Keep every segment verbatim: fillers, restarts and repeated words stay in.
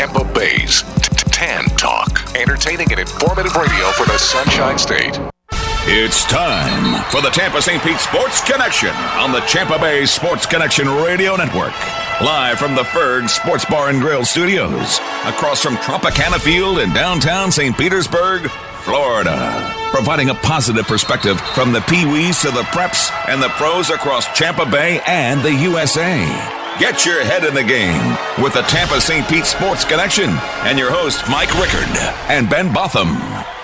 Tampa Bay's Tan Talk. Entertaining and informative radio for the Sunshine State. It's time for the Tampa Saint Pete Sports Connection on the Tampa Bay Sports Connection Radio Network. Live from the Ferg Sports Bar and Grill Studios, across from Tropicana Field in downtown Saint Petersburg, Florida. Providing a positive perspective from the Pee-wees to the preps and the pros across Tampa Bay and the U S A. Get your head in the game with the Tampa Saint Pete Sports Connection and your host, Mike Rickard and Ben Botham.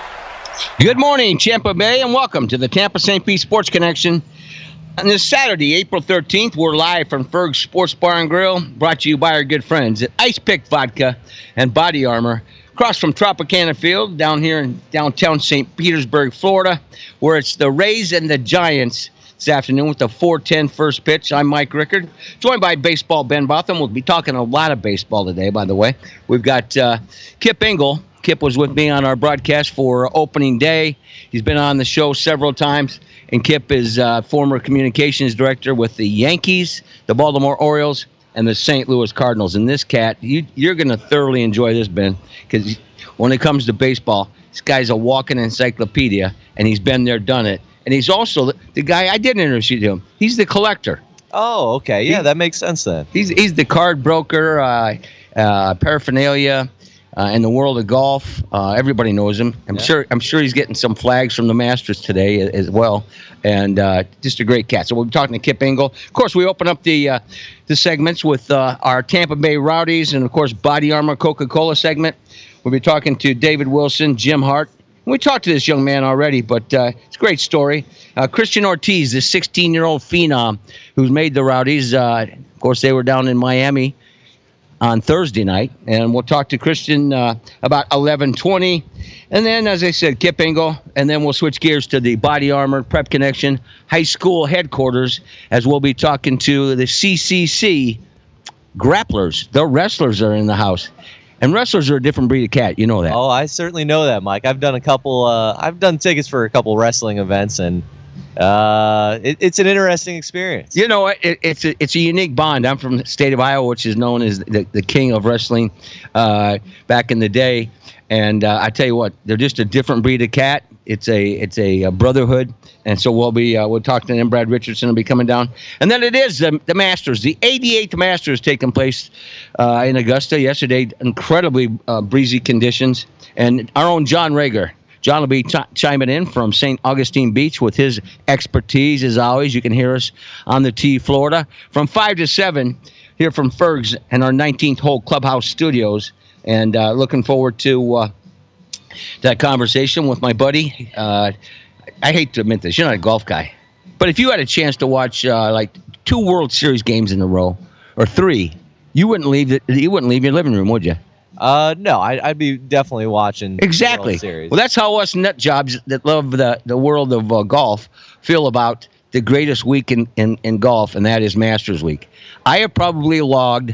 Good morning, Tampa Bay, and welcome to the Tampa Saint Pete Sports Connection. On this Saturday, April thirteenth, we're live from Ferg's Sports Bar and Grill, brought to you by our good friends at Ice Pick Vodka and Body Armor, across from Tropicana Field, down here in downtown Saint Petersburg, Florida, where it's the Rays and the Giants this afternoon with the four ten first pitch. I'm Mike Rickard, joined by baseball Ben Botham. We'll be talking a lot of baseball today, by the way. We've got uh, Kip Engel. Kip was with me on our broadcast for opening day. He's been on the show several times, and Kip is uh, former communications director with the Yankees, the Baltimore Orioles, and the Saint Louis Cardinals. And this cat, you, you're going to thoroughly enjoy this, Ben, because when it comes to baseball, this guy's a walking encyclopedia, and he's been there, done it. And he's also the, the guy I did introduce you to him. He's the collector. Oh, okay. Yeah, he, that makes sense then. He's he's the card broker, uh, uh, paraphernalia. Uh, in the world of golf, uh, everybody knows him. I'm yeah. sure. I'm sure he's getting some flags from the Masters today as well, and uh, just a great cat. So we'll be talking to Kip Engel. Of course, we open up the uh, the segments with uh, our Tampa Bay Rowdies, and of course, Body Armor Coca-Cola segment. We'll be talking to David Wilson, Jim Hart. We talked to this young man already, but uh, it's a great story. Uh, Christian Ortiz, this sixteen-year-old phenom who's made the Rowdies. Uh, of course, they were down in Miami on Thursday night, and we'll talk to Christian uh, about eleven twenty. And then, as I said, Kip Engel, and then we'll switch gears to the Body Armor Prep Connection High School headquarters, as we'll be talking to the C C C grapplers. The wrestlers are in the house. And wrestlers are a different breed of cat. You know that. Oh, I certainly know that, Mike. I've done a couple, uh, I've done tickets for a couple wrestling events, and Uh, it, it's an interesting experience. You know, it, it's a, it's a unique bond. I'm from the state of Iowa, which is known as the, the king of wrestling uh, back in the day. And uh, I tell you what, they're just a different breed of cat. It's a it's a, a brotherhood, and so we'll be uh, we'll talk to them. Brad Richardson will be coming down, and then it is the, the Masters, the eighty-eighth Masters taking place uh, in Augusta yesterday. Incredibly uh, breezy conditions, and our own John Rager. John will be ch- chiming in from Saint Augustine Beach with his expertise, as always. You can hear us on the T, Florida, from five to seven here from Ferg's and our nineteenth hole clubhouse studios. And uh, looking forward to uh, that conversation with my buddy. Uh, I hate to admit this, you're not a golf guy. But if you had a chance to watch uh, like two World Series games in a row, or three, you wouldn't leave the, you wouldn't leave your living room, would you? Uh, no, I, I'd be definitely watching exactly. the World Series. Well, that's how us nut jobs that love the, the world of uh, golf feel about the greatest week in, in, in golf, and that is Masters Week. I have probably logged,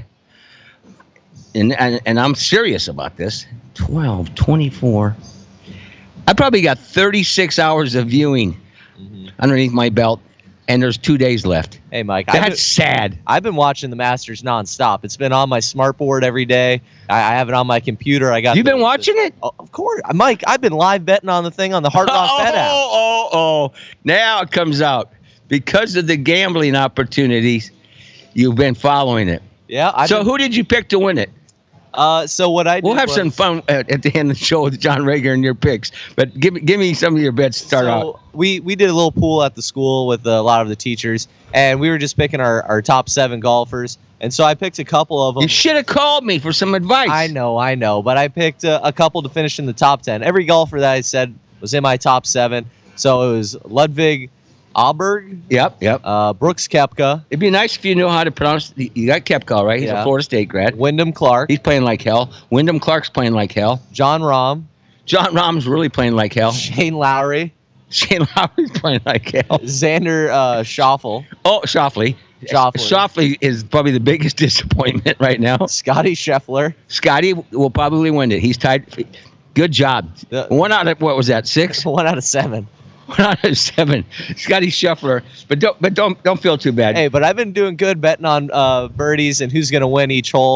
and, and, and I'm serious about this, twelve, twenty-four. I probably got thirty-six hours of viewing mm-hmm. underneath my belt. And there's two days left. Hey, Mike. That's I've been, sad. I've been watching the Masters nonstop. It's been on my smartboard every day. I, I have it on my computer. I got. You've the, been watching the, it? Oh, of course, Mike. I've been live betting on the thing on the Hard Rock oh, Bet app. Oh, oh, oh! Now it comes out because of the gambling opportunities. You've been following it. Yeah. I've so been, who did you pick to win it? Uh, so what I did we'll have was, some fun at, at the end of the show with John Rager and your picks. But give me give me some of your bets to start so out. We we did a little pool at the school with a lot of the teachers, and we were just picking our, our top seven golfers. And so I picked a couple of them. You should have called me for some advice. I know, I know, but I picked a, a couple to finish in the top ten. Every golfer that I said was in my top seven. So it was Ludwig Aberg. Yep, yep. Uh, Brooks Koepka. It'd be nice if you knew how to pronounce. You got Koepka, right? He's yeah. a Florida State grad. Wyndham Clark. He's playing like hell. Wyndham Clark's playing like hell. John Rahm. John Rahm's really playing like hell. Shane Lowry. Shane Lowry's playing like hell. Xander uh, Schauffele. Oh, Schauffele. Schauffele. Schauffele is probably the biggest disappointment right now. Scotty Scheffler. Scotty will probably win it. He's tied. Good job. The, One out of, what was that, six? One out of seven. One out of seven. Scotty Scheffler. But don't but don't don't feel too bad. Hey, but I've been doing good betting on uh, birdies and who's going to win each hole. And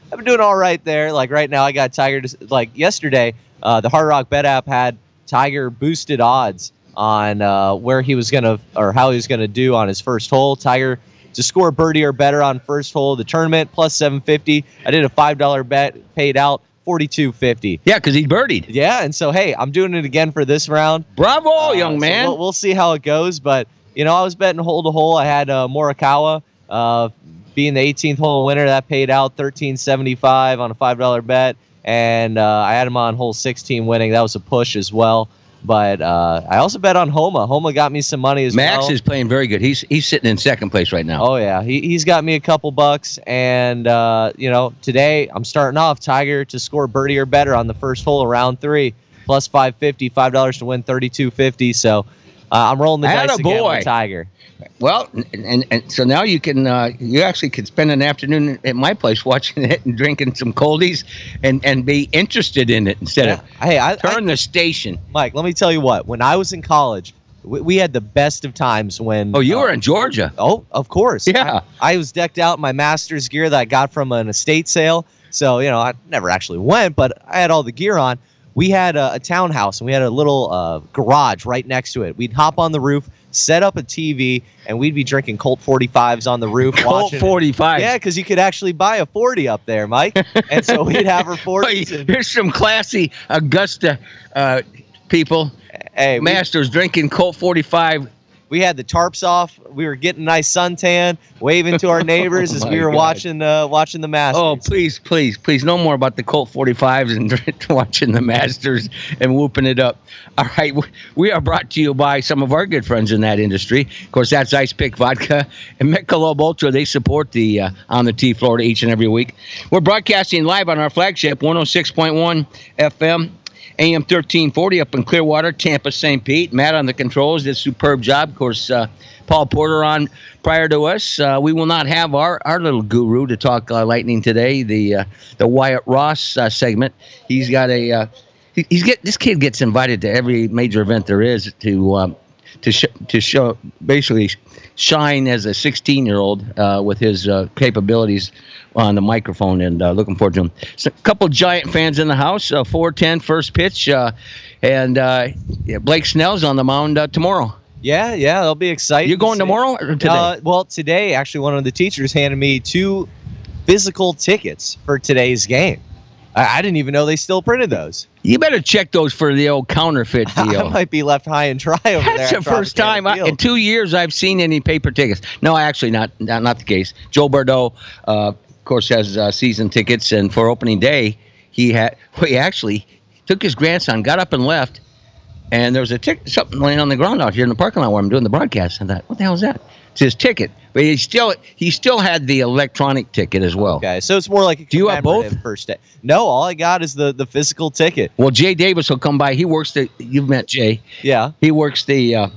I've been doing all right there. Like right now, I got Tiger. To, like yesterday, uh, the Hard Rock Bet app had Tiger boosted odds on uh, where he was gonna or how he was gonna do on his first hole. Tiger to score birdie or better on first hole of the tournament, plus seven fifty. I did a five dollar bet, paid out forty-two fifty. Yeah, because he birdied. Yeah, and so hey, I'm doing it again for this round. Bravo, Uh, young so man. we'll, we'll see how it goes, but you know, I was betting hole to hole. I had uh, Morikawa uh, being the eighteenth hole winner. That paid out thirteen seventy-five on a five dollar bet, and uh, I had him on hole sixteen winning. That was a push as well. But uh, I also bet on Homa. Homa got me some money as Max well. is playing very good. He's he's sitting in second place right now. Oh yeah, he he's got me a couple bucks, and uh, you know today I'm starting off Tiger to score birdie or better on the first hole of round three, plus five fifty, five dollars to win thirty-two fifty. So uh, I'm rolling the dice again Attaboy. with Tiger. Well, and, and, and so now you can uh, you actually could spend an afternoon at my place watching it and drinking some coldies and, and be interested in it instead Yeah. of Hey, I, turn I, the station. Mike, let me tell you what. When I was in college, we, we had the best of times when. Oh, you uh, were in Georgia. Oh, of course. Yeah. I, I was decked out in my master's gear that I got from an estate sale. So, you know, I never actually went, but I had all the gear on. We had a, a townhouse, and we had a little uh, garage right next to it. We'd hop on the roof, set up a T V, and we'd be drinking Colt forty-fives on the roof. Colt watching it. forty-five. Yeah, because you could actually buy a forty up there, Mike. And so we'd have our forties. and, Here's some classy Augusta uh, people, hey, we, masters drinking Colt forty-five. we had the tarps off. We were getting a nice suntan, waving to our neighbors Oh as my we were God. watching uh, watching the Masters. Oh, please, please, please, no more about the Colt forty-fives and watching the Masters and whooping it up. All right, we are brought to you by some of our good friends in that industry. Of course, that's Ice Pick Vodka and Michelob Ultra. They support the uh, On the Tee Florida each and every week. We're broadcasting live on our flagship, one oh six point one F M. A M thirteen forty up in Clearwater, Tampa, Saint Pete. Matt on the controls did a superb job. Of course, uh, Paul Porter on prior to us. Uh, we will not have our, our little guru to talk uh, Lightning today, the uh, the Wyatt Ross uh, segment. He's got a uh, he, he's get this kid gets invited to every major event there is to um, to sh- to show basically shine as a sixteen year old uh, with his uh, capabilities on the microphone, and uh, looking forward to him. So a couple Giant fans in the house. Uh, four ten first pitch, uh, and uh, yeah, Blake Snell's on the mound uh, tomorrow. Yeah, yeah, they'll be excited. You going to see. tomorrow or today? Uh, well, today, actually, one of the teachers handed me two physical tickets for today's game. I, I didn't even know they still printed those. You better check those for the old counterfeit deal. I might be left high and dry over there. That's the after first time I, in two years I've seen any paper tickets. No, actually, not not, not the case. Joe Bordeaux, uh, of course, has uh, season tickets, and for opening day, he had. Well, he actually took his grandson, got up and left, and there was a ticket, something laying on the ground out here in the parking lot where I'm doing the broadcast. And I thought, what the hell is that? It's his ticket, but he still he still had the electronic ticket as well. Okay, so it's more like a Do you have both? commemorative first day. No, all I got is the the physical ticket. Well, Jay Davis will come by. He works the. You've met Jay. Yeah. He works the. Uh,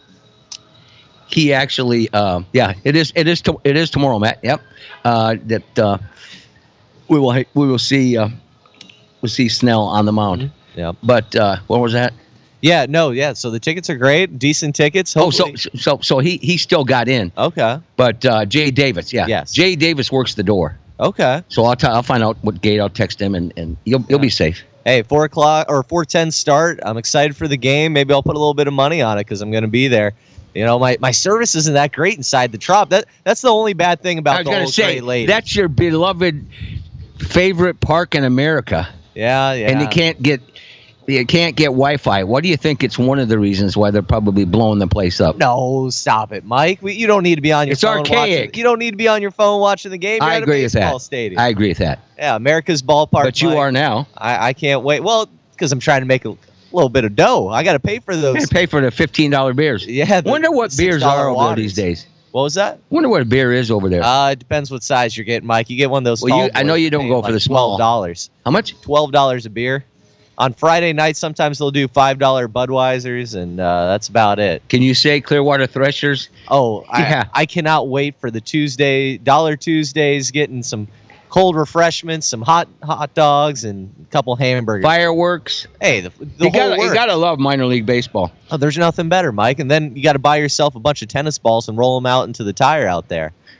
he actually, uh, yeah, it is. It is. To, it is tomorrow, Matt. Yep. Uh, that uh, we will. We will see. Uh, we'll see Snell on the mound. Mm-hmm. Yeah. But uh, what was that? Yeah. No. Yeah. So the tickets are great. Decent tickets. Oh, so Hopefully. so so he he still got in. Okay. But uh, Jay Davis, yeah. Yes. Jay Davis works the door. Okay. So I'll t- I'll find out what gate. I'll text him, and, and you'll you'll be safe. Hey, four o'clock or four ten start. I'm excited for the game. Maybe I'll put a little bit of money on it because I'm going to be there. You know, my, my service isn't that great inside the Trop. That that's the only bad thing about I was the going whole to say Great Lady. that's your beloved favorite park in America, yeah, yeah. and you can't get you can't get Wi-Fi. What do you think? It's one of the reasons why they're probably blowing the place up. No, stop it, Mike. We, you don't need to be on your It's phone archaic. watching. You don't need to be on your phone watching the game. You're I at a agree with baseball that. Stadium. I agree with that. yeah, America's ballpark. But you Mike. are now. I, I can't wait. Well, because I'm trying to make a little bit of dough. I got to pay for You those. pay for the fifteen dollar beers. Yeah. the- Wonder what the beers six dollar are over there waters. these days. What was that? Wonder what a beer is over there. Uh, it depends what size you're getting, Mike. You get one of those. Well, tall you- I know boys, you don't pay go for like the small. Twelve dollars. How much? Twelve dollars a beer. On Friday nights, sometimes they'll do five dollar Budweisers, and uh, that's about it. Can you say Clearwater Threshers? Oh, I, Yeah. I cannot wait for the Tuesday Dollar Tuesdays, getting some cold refreshments, some hot hot dogs, and a couple hamburgers. Fireworks. Hey, the, the You whole gotta, you works. gotta love minor league baseball. Oh, there's nothing better, Mike. And then you got to buy yourself a bunch of tennis balls and roll them out into the tire out there.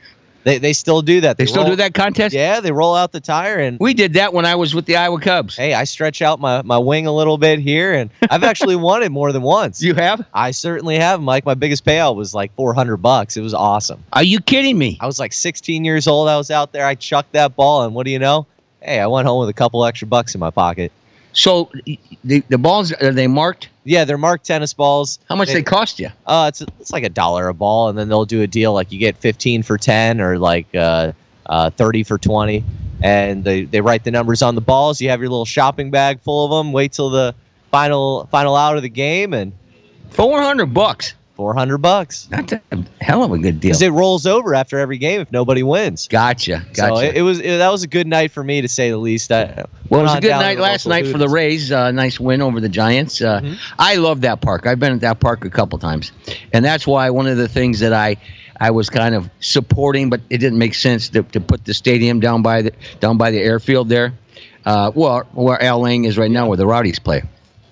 They they still do that. They, they still roll, do that contest? Yeah, they roll out the tire. And we did that when I was with the Iowa Cubs. Hey, I stretch out my, my wing a little bit here, and I've actually won it more than once. You have? I certainly have, Mike. My biggest payout was like four hundred bucks. It was awesome. Are you kidding me? I was like sixteen years old. I was out there. I chucked that ball, and what do you know? Hey, I went home with a couple extra bucks in my pocket. So the the balls, are they marked? Yeah, they're marked tennis balls. How much they, they cost you? Uh, it's it's like a dollar a ball, and then they'll do a deal like you get fifteen for ten or like uh, uh, thirty for twenty, and they, they write the numbers on the balls. You have your little shopping bag full of them. Wait till the final final out of the game, and four hundred bucks. Four hundred bucks. That's a hell of a good deal. Because it rolls over after every game if nobody wins. Gotcha. Gotcha. So it, it was it, that was a good night for me, to say the least. I, well, it was a good night last night for the Rays. Uh, nice win over the Giants. Uh, mm-hmm. I love that park. I've been at that park a couple times, and that's why one of the things that I I was kind of supporting, but it didn't make sense to, to put the stadium down by the down by the airfield there. Uh, well, where Al Lang is right now, where the Rowdies play.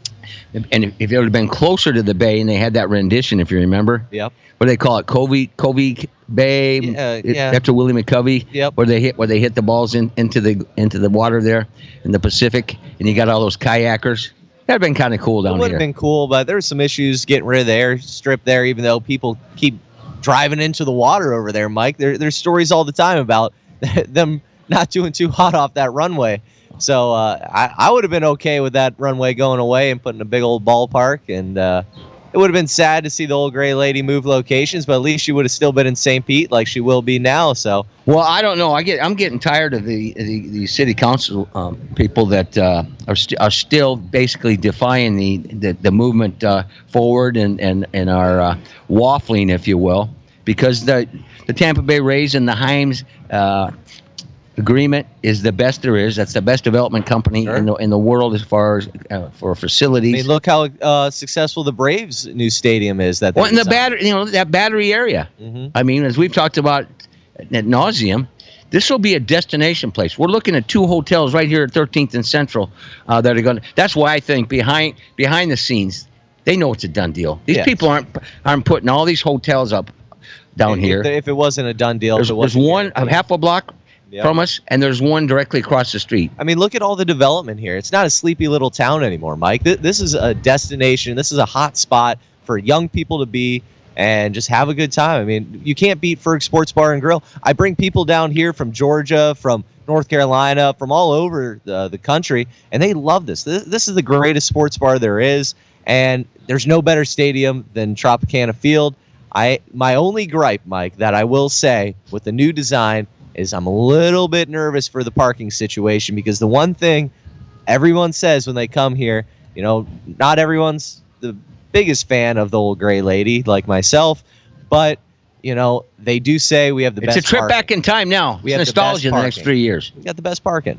And if, if it would have been closer to the bay, and they had that rendition, if you remember, yep. What do they call it, Covey Covey Bay, yeah, yeah. after Willie McCovey, yep. where they hit where they hit the balls in, into the into the water there in the Pacific, and you got all those kayakers. That'd been kind of cool down here. It would here. have been cool, but there were some issues getting rid of the airstrip there, even though people keep driving into the water over there, Mike. There, there's stories all the time about them not doing too hot off that runway. So uh, I, I would have been okay with that runway going away and putting a big old ballpark. And uh, it would have been sad to see the old gray lady move locations, but at least she would have still been in Saint Pete like she will be now. So well, I don't know. I get I'm getting tired of the the, the city council um, people that uh, are st- are still basically defying the the, the movement uh, forward and and and are uh, waffling, if you will, because the the Tampa Bay Rays and the Himes. Uh, agreement is the best there is. That's the best development company sure. in the in the world as far as uh, for facilities. I mean, look how uh, successful the Braves' new stadium is. That well, in the battery, you know, that battery area. Mm-hmm. I mean, as we've talked about ad nauseum, this will be a destination place. We're looking at two hotels right here at thirteenth and Central uh, that are going. to That's why I think behind behind the scenes, they know it's a done deal. These yes. people aren't aren't putting all these hotels up down if, here. If it wasn't a done deal, there's, there's one a half a block. Yep. From us, and there's one directly across the street. I mean, look at all the development here. It's not a sleepy little town anymore, Mike. Th- this is a destination. This is a hot spot for young people to be and just have a good time. I mean, you can't beat Ferg Sports Bar and Grill. I bring people down here from Georgia, from North Carolina, from all over the, the country, and they love this. this. This is the greatest sports bar there is, and there's no better stadium than Tropicana Field. I my only gripe, Mike, that I will say with the new design is I'm a little bit nervous for the parking situation, because the one thing everyone says when they come here, you know, not everyone's the biggest fan of the old gray lady like myself, but, you know, they do say we have the it's best It's a trip parking. back in time now. We it's have nostalgia the, the next three years. We got the best parking.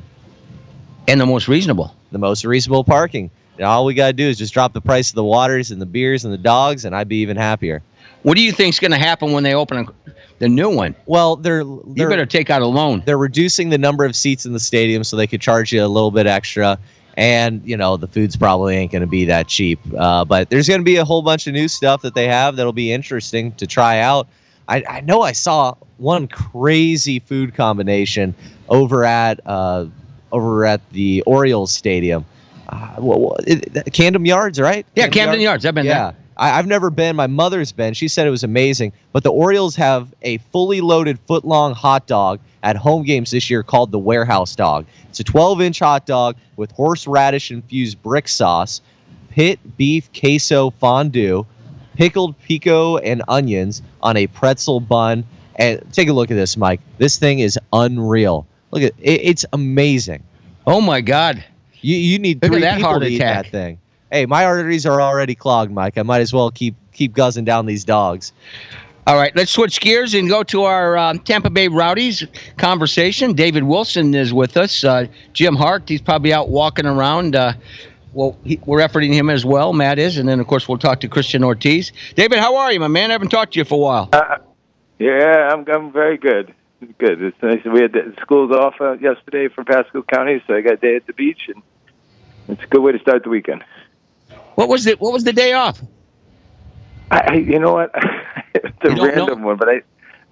And the most reasonable. The most reasonable parking. And all we got to do is just drop the price of the waters and the beers and the dogs, and I'd be even happier. What do you think's going to happen when they open a, the new one? Well, they're, they're you better take out a loan. They're reducing the number of seats in the stadium so they could charge you a little bit extra, and you know the food's probably ain't going to be that cheap. Uh, but there's going to be a whole bunch of new stuff that they have that'll be interesting to try out. I, I know I saw one crazy food combination over at uh, over at the Orioles Stadium, uh, well, it, Camden Yards, right? Yeah, Camden, Camden Yards. Yards. I've been yeah. there. I, I've never been. My mother's been. She said it was amazing. But the Orioles have a fully loaded foot-long hot dog at home games this year called the Warehouse Dog. It's a twelve-inch hot dog with horseradish-infused brick sauce, pit beef queso fondue, pickled pico and onions on a pretzel bun. And take a look at this, Mike. This thing is unreal. Look at it. It's amazing. Oh, my God. You you need look three at that people heart to eat attack. that thing. Hey, my arteries are already clogged, Mike. I might as well keep keep guzzling down these dogs. All right, let's switch gears and go to our um, Tampa Bay Rowdies conversation. David Wilson is with us. Uh, Jim Hart, he's probably out walking around. Uh, well, he, we're efforting him as well, Matt is. And then, of course, we'll talk to Christian Ortiz. David, how are you, my man? I haven't talked to you for a while. Uh, yeah, I'm I'm very good. It's good. It's nice. We had the schools off uh, yesterday for Pasco County, so I got a day at the beach, and it's a good way to start the weekend. What was the What was the day off? I, you know what? It's a You don't random know? one, but I,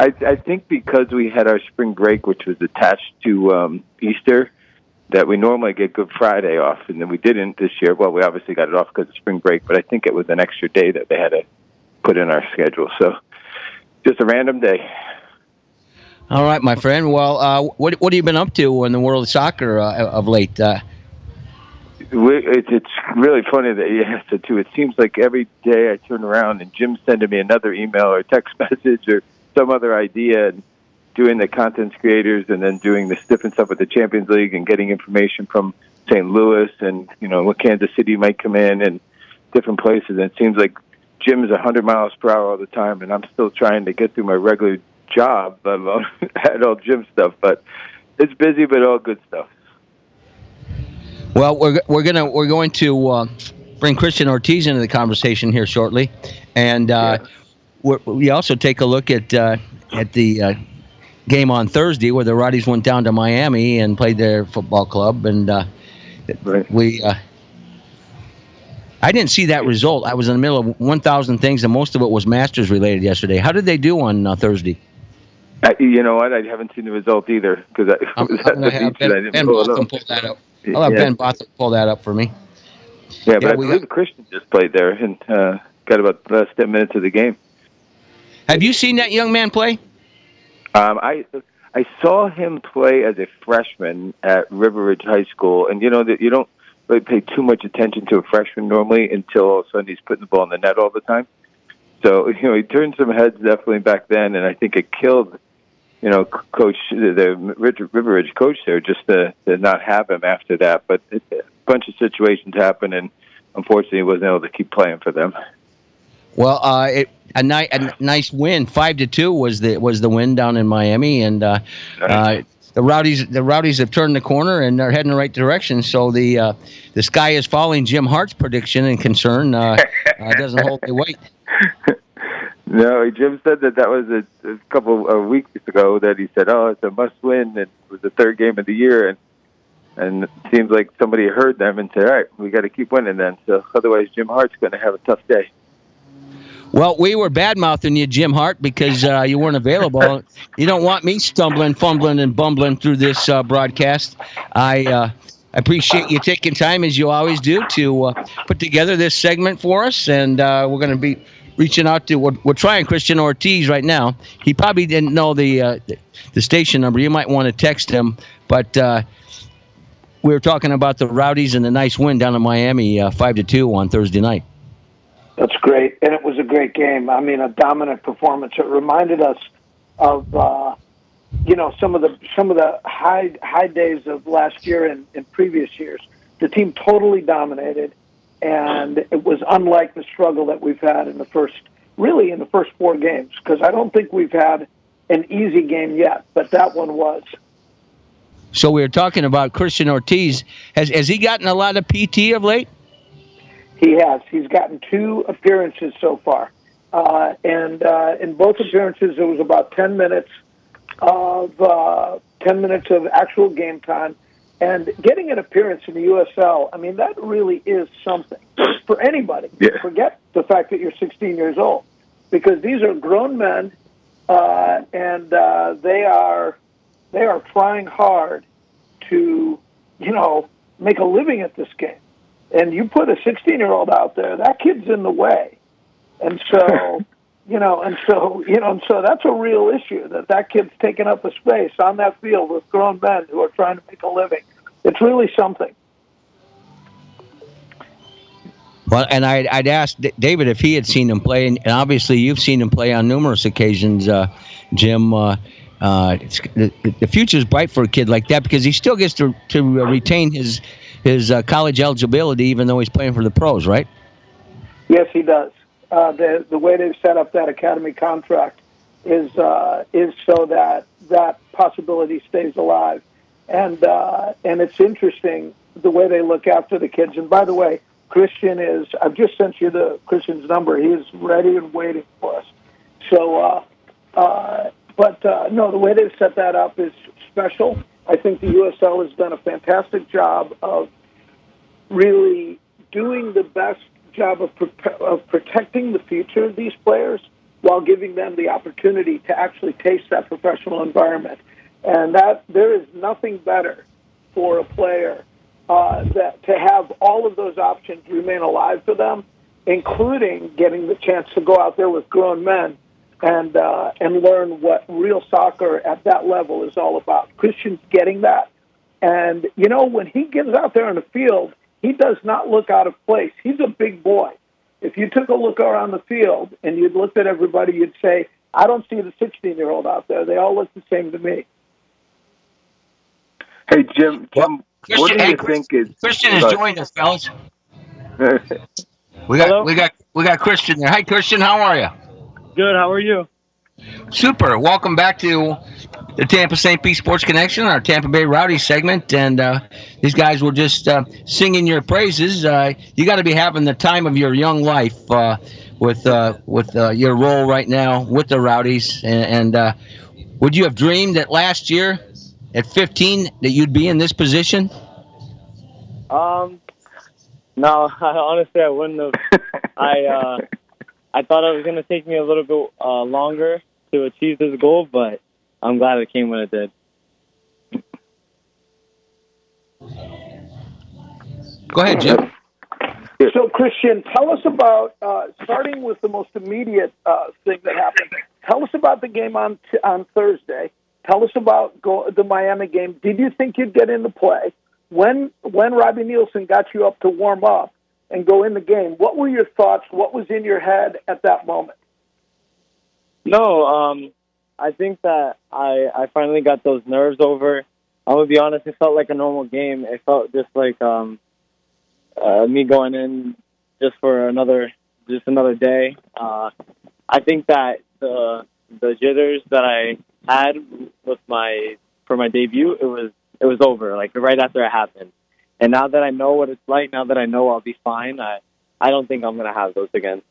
I, I think because we had our spring break, which was attached to um, Easter, that we normally get Good Friday off, and then we didn't this year. Well, we obviously got it off because of spring break, but I think it was an extra day that they had to put in our schedule. So just a random day. All right, my friend. Well, uh, what what have you been up to in the world of soccer uh, of late? Uh, we, it, it's really funny that you asked it, too. It seems like every day I turn around and Jim's sending me another email or text message or some other idea, and doing the content creators and then doing the different stuff with the Champions League and getting information from Saint Louis and, you know, what Kansas City might come in and different places. And it seems like Jim is one hundred miles per hour all the time, and I'm still trying to get through my regular job, let alone had all Jim stuff. But it's busy, but all good stuff. Well, we're we're gonna we're going to uh, bring Christian Ortiz into the conversation here shortly, and uh, yeah. we're, we also take a look at uh, at the uh, game on Thursday where the Rowdies went down to Miami and played their football club, and uh, right. we. Uh, I didn't see that result. I was in the middle of one thousand things, and most of it was Masters related yesterday. How did they do on uh, Thursday? I, you know what? I haven't seen the result either because I was at the beach Ben, and I didn't Ben pull it Botham up. pull that up. I'll have yeah. Ben Botham pull that up for me. Yeah, but Yeah, I we believe got- Christian just played there and uh, got about the last ten minutes of the game. Have you seen that young man play? Um, I I saw him play as a freshman at River Ridge High School, and you know that you don't really pay too much attention to a freshman normally until all of a sudden he's putting the ball in the net all the time. So you know he turned some heads definitely back then, and I think it killed you know coach the River Ridge coach there just to, to not have him after that. But it, a bunch of situations happened, and unfortunately he wasn't able to keep playing for them. Well, uh, it, a, ni- a nice win, five to two was the was the win down in Miami, and uh, uh, the Rowdies the Rowdies have turned the corner and are heading the right direction. So the uh, the sky is falling. Jim Hart's prediction and concern uh, uh, doesn't hold any weight. No, Jim said that that was a, a couple of weeks ago that he said, "Oh, it's a must-win," and it was the third game of the year, and and it seems like somebody heard them and said, "All right, we got to keep winning then." So otherwise, Jim Hart's going to have a tough day. Well, we were bad-mouthing you, Jim Hart, because uh, you weren't available. You don't want me stumbling, fumbling, and bumbling through this uh, broadcast. I uh, appreciate you taking time, as you always do, to uh, put together this segment for us, and uh, we're going to be reaching out to we're, we're trying Christian Ortiz right now. He probably didn't know the uh, the station number. You might want to text him, but uh, we were talking about the Rowdies and the nice win down in Miami, uh, five to two on Thursday night. That's great, and it was a great game. I mean, a dominant performance. It reminded us of uh, you know some of the some of the high high days of last year and, and previous years. The team totally dominated, and it was unlike the struggle that we've had in the first, really in the first four games. Because I don't think we've had an easy game yet, but that one was. So we were talking about Christian Ortiz. Has has he gotten a lot of P T of late? He has. He's gotten two appearances so far. Uh, and uh, in both appearances, it was about ten minutes of uh, ten minutes of actual game time. And getting an appearance in the U S L, I mean, that really is something for anybody. Yeah. Forget the fact that you're sixteen years old, because these are grown men, uh, and uh, they are they are trying hard to, you know, make a living at this game. And you put a sixteen-year-old out there, that kid's in the way. And so, you know, and so, you know, and so that's a real issue, that that kid's taking up a space on that field with grown men who are trying to make a living. It's really something. Well, and I'd, I'd asked D- David if he had seen him play, and, and obviously you've seen him play on numerous occasions, uh, Jim. Uh, uh, it's, the, the future's bright for a kid like that because he still gets to to retain his his uh, college eligibility, even though he's playing for the pros, right? Yes, he does. Uh, the the way they've set up that academy contract is uh, is so that that possibility stays alive, and uh, and it's interesting the way they look after the kids. And by the way, Christian is. I've just sent you the Christian's number. He is ready and waiting for us. So, uh, uh, but uh, no, the way they've set that up is special. I think the U S L has done a fantastic job of really doing the best job of, pro- of protecting the future of these players while giving them the opportunity to actually taste that professional environment. And that there is nothing better for a player uh, that to have all of those options remain alive for them, including getting the chance to go out there with grown men and uh, and learn what real soccer at that level is all about. Christian's getting that. And, you know, when he gets out there on the field, he does not look out of place. He's a big boy. If you took a look around the field and you'd looked at everybody, you'd say, I don't see the sixteen-year-old out there. They all look the same to me. Hey, Jim, Jim Christian, what do you hey, think is... Christian has joined us, fellas. We got, Hello? we got, we got Christian there. Hi, Christian. How are you? Good. How are you? Super. Welcome back to the Tampa Saint Pete Sports Connection, our Tampa Bay Rowdies segment. And uh, these guys were just uh, singing your praises. Uh, you got to be having the time of your young life uh, with uh, with uh, your role right now with the Rowdies. And, and uh, would you have dreamed that last year at fifteen that you'd be in this position? Um, no, I, honestly, I wouldn't have. I uh, I thought it was going to take me a little bit uh, longer to achieve this goal, but I'm glad it came when it did. Go ahead, Jim. So, Christian, tell us about, uh, starting with the most immediate uh, thing that happened, tell us about the game on t- on Thursday. Tell us about go- the Miami game. Did you think you'd get into play? When when Robbie Nielsen got you up to warm up and go in the game, what were your thoughts? What was in your head at that moment? No, um, I think that I, I finally got those nerves over. I'm going to be honest, it felt like a normal game. It felt just like um, uh, me going in just for another just another day. Uh, I think that the the jitters that I had with my for my debut, it was it was over, like right after it happened. And now that I know what it's like, now that I know I'll be fine, I, I don't think I'm going to have those again.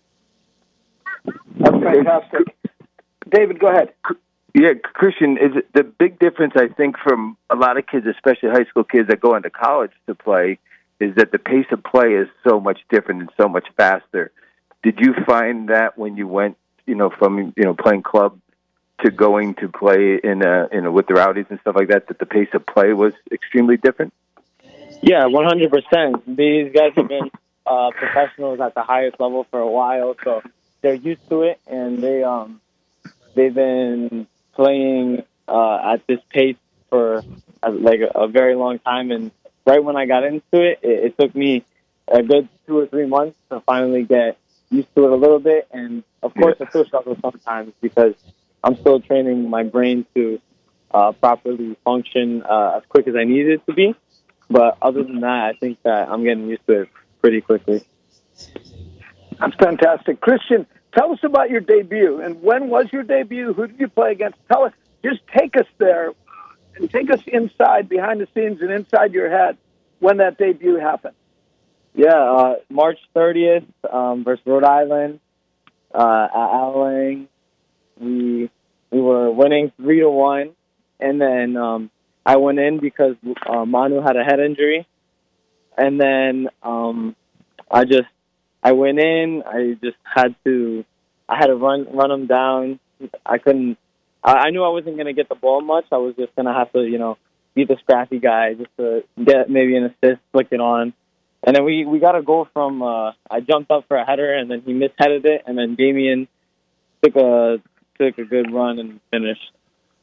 That's fantastic. David, go ahead. Yeah, Christian, is it the big difference, I think, from a lot of kids, especially high school kids that go into college to play, is that the pace of play is so much different and so much faster. Did you find that when you went, you know, from you know playing club to going to play in a, in a, with the Rowdies and stuff like that, that the pace of play was extremely different? Yeah, one hundred percent. These guys have been uh, professionals at the highest level for a while, so they're used to it, and they um they've been playing uh, at this pace for uh, like a, a very long time. And right when I got into it, it, it took me a good two or three months to finally get used to it a little bit. And of course, yeah. I still struggle sometimes because I'm still training my brain to uh, properly function uh, as quick as I need it to be. But other than that, I think that I'm getting used to it pretty quickly. That's fantastic. Christian, tell us about your debut. And when was your debut? Who did you play against? Tell us, just take us there and take us inside, behind the scenes and inside your head when that debut happened. Yeah, uh, March thirtieth um, versus Rhode Island uh, at Alang. We, we were winning three to one. And then um, I went in because uh, Manu had a head injury. And then um, I just, I went in. I just had to, I had to run run him down. I couldn't, I, I knew I wasn't going to get the ball much. I was just going to have to, you know, be the scrappy guy just to get maybe an assist, flick it on. And then we, we got a goal from, uh, I jumped up for a header and then he misheaded it. And then Damien took a, took a good run and finished.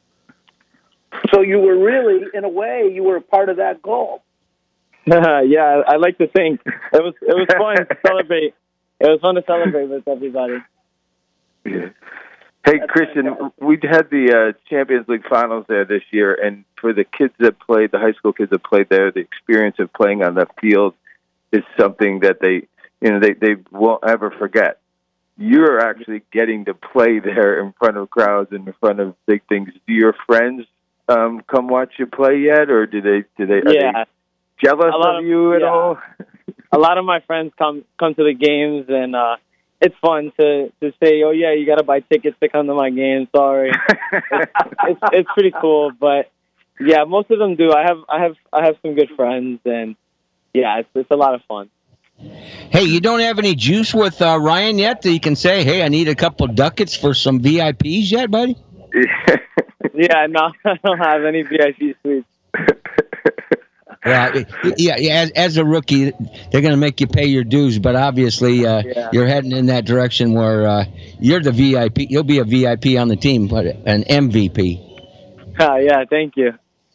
So you were really, in a way, you were a part of that goal. Yeah, I like to think it was it was fun to celebrate. It was fun to celebrate with everybody. Yeah. Hey, That's Christian, we had the uh, Champions League finals there this year, and for the kids that played, the high school kids that played there, the experience of playing on that field is something that they, you know, they they won't ever forget. You're actually getting to play there in front of crowds and in front of big things. Do your friends um, come watch you play yet, or do they? Do they? Yeah. Are they jealous of, of you at yeah. all? A lot of my friends come come to the games, and uh, it's fun to, to say, "Oh yeah, you got to buy tickets to come to my game." Sorry, it's, it's it's pretty cool, but yeah, most of them do. I have I have I have some good friends, and yeah, it's it's a lot of fun. Hey, you don't have any juice with uh, Ryan yet that you can say, hey, I need a couple ducats for some V I Ps yet, buddy? Yeah, no, I don't have any V I P suites. Yeah, yeah, yeah. As, as a rookie, they're going to make you pay your dues, but obviously uh, Yeah. you're heading in that direction where uh, you're the V I P. You'll be a V I P on the team, but an M V P. Uh, yeah, thank you.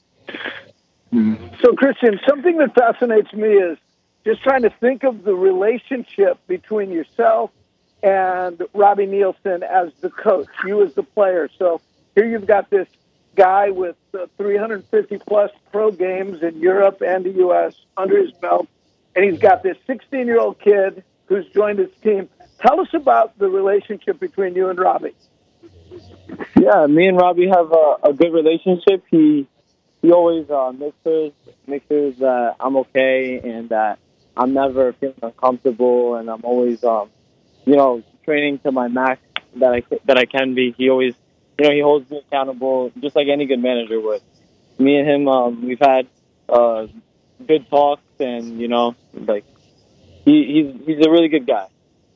So, Christian, something that fascinates me is just trying to think of the relationship between yourself and Robbie Nielsen as the coach, you as the player. So here you've got this guy with uh, three hundred fifty plus pro games in Europe and the U S under his belt, and he's got this sixteen-year-old kid who's joined his team. Tell us about the relationship between you and Robbie. Yeah, me and Robbie have a, a good relationship. He he always uh, makes sure makes sure that I'm okay and that I'm never feeling uncomfortable, and I'm always um you know training to my max that I that I can be. He always you know he holds me accountable just like any good manager would. Me and him, um, we've had uh, good talks, and you know like he he's he's a really good guy.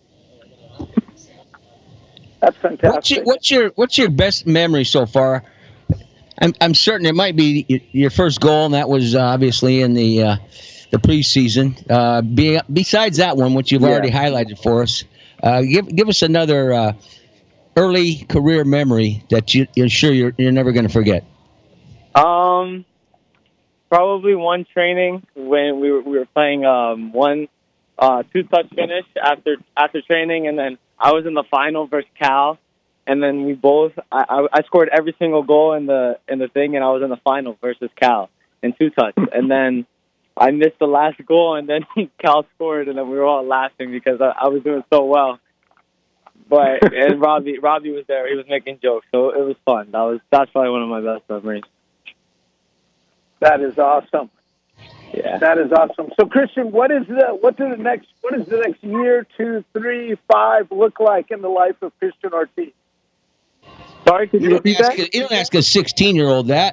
That's fantastic. What's your, what's your what's your best memory so far? I'm I'm certain it might be your first goal, and that was uh, obviously in the uh, the preseason. Uh, be, besides that one, which you've Yeah. already highlighted for us, uh, give give us another uh, early career memory that you, you're sure you're you're never going to forget. Um, probably one training when we were we were playing um one uh two touch finish after after training, and then I was in the final versus Cal, and then we both I, I I scored every single goal in the in the thing, and I was in the final versus Cal in two touch, and then I missed the last goal, and then Cal scored, and then we were all laughing because I, I was doing so well. But and Robbie Robbie was there; he was making jokes, so it was fun. That was that's probably one of my best memories. That is awesome. Yeah. That is awesome. So, Christian, what is the what do the next what does the next year, two, three, five look like in the life of Christian Ortiz? Sorry, could you You don't repeat ask, that? a- you don't ask a sixteen-year-old that.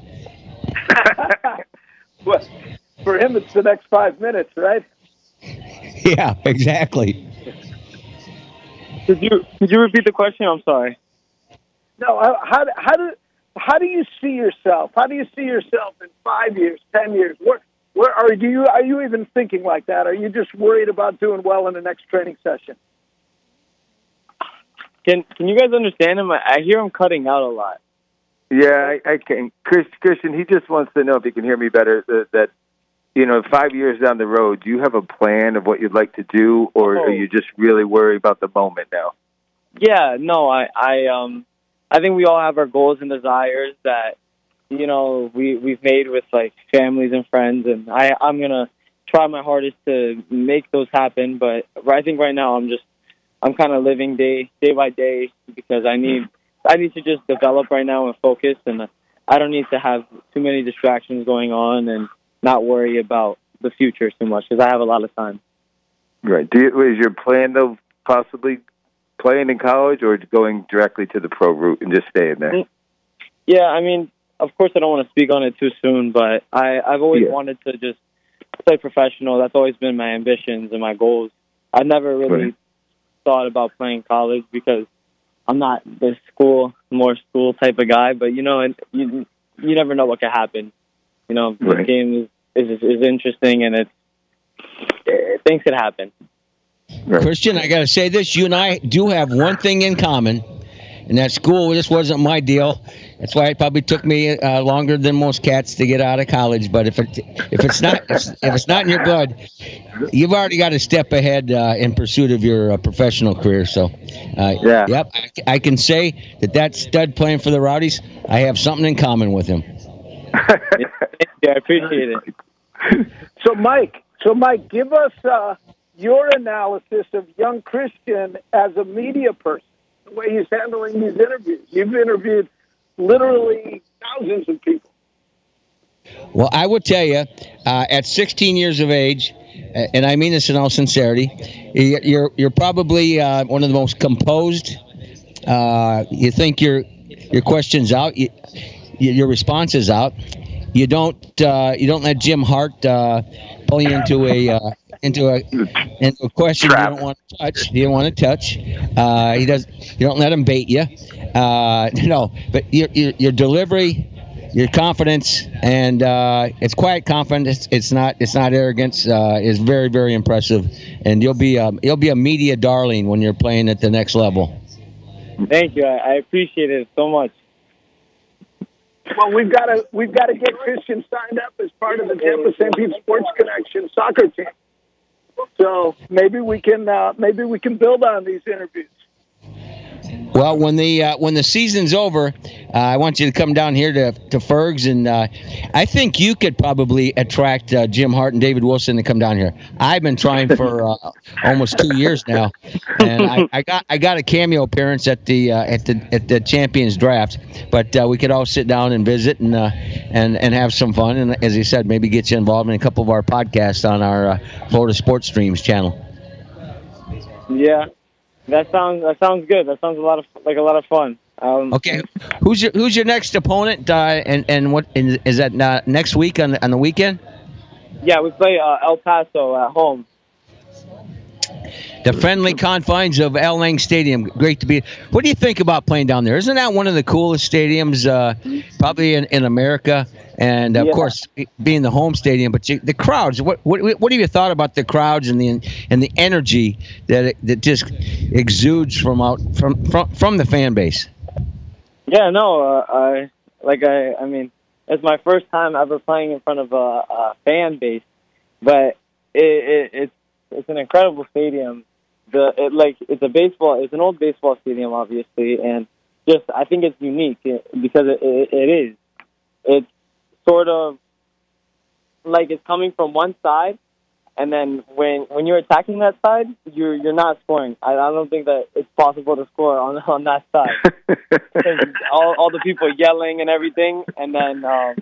Well, for him, it's the next five minutes, right? Yeah, exactly. Could you could you repeat the question? I'm sorry. No, how how how do how do you see yourself? How do you see yourself in five years, ten years? Where where are you? Are you even thinking like that? Are you just worried about doing well in the next training session? Can Can you guys understand him? I, I hear him cutting out a lot. Yeah, I, I can. Chris, Christian, he just wants to know if he can hear me better. That, that you know, five years down the road, do you have a plan of what you'd like to do, or Oh. are you just really worried about the moment now? Yeah, no, I I um I think we all have our goals and desires that you know we we've made with like families and friends, and I I'm gonna try my hardest to make those happen. But I think right now I'm just I'm kind of living day day by day because I need I need to just develop right now and focus, and I don't need to have too many distractions going on and not worry about the future too much because I have a lot of time. Right. Do you, is your plan though possibly playing in college or going directly to the pro route and just staying there? Yeah, I mean, of course, I don't want to speak on it too soon, but I, I've always Yeah. wanted to just play professional. That's always been my ambitions and my goals. I've never really Right. thought about playing college because I'm not the school, more school type of guy. But you know, and you you never know what could happen. You know, the Right. game is, is is interesting, and it's eh, things could happen. Right. Christian, I got to say this. You and I do have one thing in common, and that school just wasn't my deal. That's why it probably took me uh, longer than most cats to get out of college. But if it if it's not if it's not in your blood, you've already got a step ahead uh, in pursuit of your uh, professional career. So, uh, Yeah. yep, I, I can say that that stud playing for the Rowdies, I have something in common with him. Yeah, I appreciate it. So, Mike, so Mike, give us uh, your analysis of young Christian as a media person, the way he's handling these interviews. You've interviewed literally thousands of people. Well, I would tell you, uh, at sixteen years of age, uh, and I mean this in all sincerity, y- you're you're probably uh, one of the most composed. Uh, you think your your questions out, you, y- your response is out. You don't uh, you don't let Jim Hart uh, pull you into a uh, into a into a question Trap. you don't want to touch. You don't want to touch. Uh, he does. You don't let him bait you. Uh, no, but your, your your delivery, your confidence, and uh, it's quiet confidence. It's not it's not arrogance. Uh, is very very impressive, and you'll be um, you'll be a media darling when you're playing at the next level. Thank you. I, I appreciate it so much. Well, we've got to we've got to get Christian signed up as part of the Tampa Saint Pete Sports Connection soccer team. So maybe we can uh, maybe we can build on these interviews. Well, when the uh, when the season's over, uh, I want you to come down here to to Fergs, and uh, I think you could probably attract uh, Jim Hart and David Wilson to come down here. I've been trying for uh, almost two years now, and I, I got I got a cameo appearance at the uh, at the at the Champions Draft. But uh, we could all sit down and visit and uh, and and have some fun, and as he said, maybe get you involved in a couple of our podcasts on our uh, Florida Sports Streams channel. Yeah. That sounds that sounds good. That sounds a lot of like a lot of fun. Um, Okay, who's your who's your next opponent? Uh, and and what is, is that uh, next week on the, on the weekend? Yeah, we play uh, El Paso at home. The friendly confines of Al Lang Stadium. Great to be. What do you think about playing down there? Isn't that one of the coolest stadiums, uh, probably in, in America? And of Yeah. course, being the home stadium, but you, the crowds. What what what have you thought about the crowds and the and the energy that it, that just exudes from out from from from the fan base? Yeah, no, uh, I like I I mean, it's my first time ever playing in front of a, a fan base, but it, it it's it's an incredible stadium. The it like it's a baseball, it's an old baseball stadium, obviously, and just I think it's unique because it it, it is. It's sort of like it's coming from one side, and then when when you're attacking that side, you're you're not scoring. I, I don't think that it's possible to score on on that side. all all the people yelling and everything, and then um,